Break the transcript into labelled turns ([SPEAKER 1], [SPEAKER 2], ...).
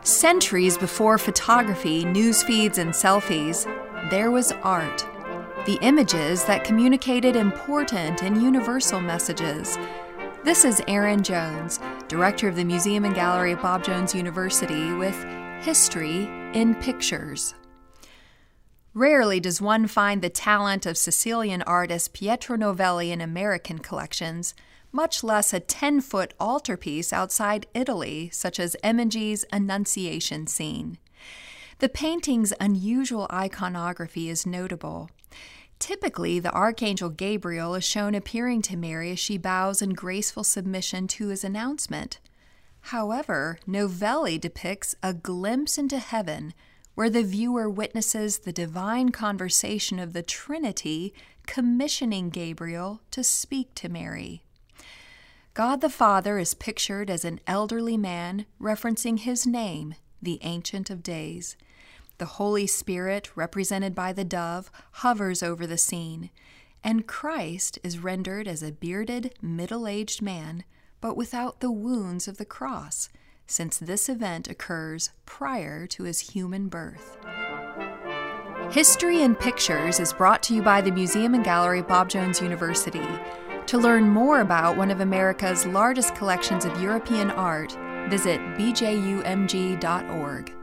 [SPEAKER 1] Centuries before photography, news feeds, and selfies, there was art. The images that communicated important and universal messages. This is Erin Jones, Director of the Museum and Gallery at Bob Jones University, with History in Pictures. Rarely does one find the talent of Sicilian artist Pietro Novelli in American collections, much less a 10-foot altarpiece outside Italy, such as Emigi's Annunciation scene. The painting's unusual iconography is notable. Typically, the Archangel Gabriel is shown appearing to Mary as she bows in graceful submission to his announcement. However, Novelli depicts a glimpse into heaven where the viewer witnesses the divine conversation of the Trinity commissioning Gabriel to speak to Mary. God the Father is pictured as an elderly man referencing his name, the Ancient of Days. The Holy Spirit, represented by the dove, hovers over the scene, and Christ is rendered as a bearded, middle-aged man, but without the wounds of the cross, since this event occurs prior to his human birth. History in Pictures is brought to you by the Museum and Gallery at Bob Jones University. To learn more about one of America's largest collections of European art, visit bjumg.org.